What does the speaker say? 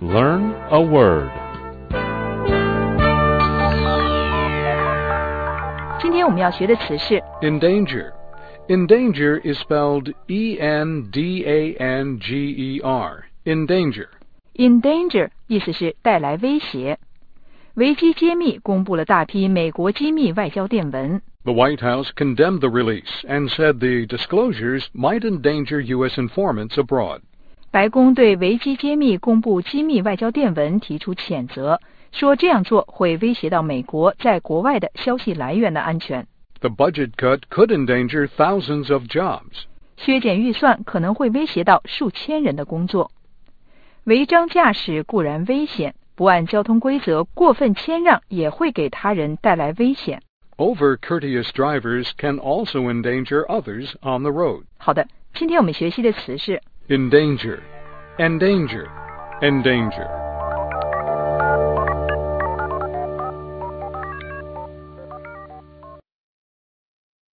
Learn a word. 今天我们要学的词是 Endanger. Endanger is spelled E-N-D-A-N-G-E-R. Endanger. endanger， 意思是带来威胁。维基揭秘公布了大批美国机密外交电文。 The White House condemned the release and said the disclosures might endanger U.S. informants abroad. 白宫对维基揭秘公布机密外交电文提出谴责，说这样做会威胁到美国在国外的消息来源的安全。 The budget cut could endanger thousands of jobs. 削减预算可能会威胁到数千人的工作。违章驾驶固然危险，不按交通规则过分谦让也会给他人带来危险。 Over-courteous drivers can also endanger others on the road. 好的，今天我们学习的词是 Endanger. Endanger. Endanger.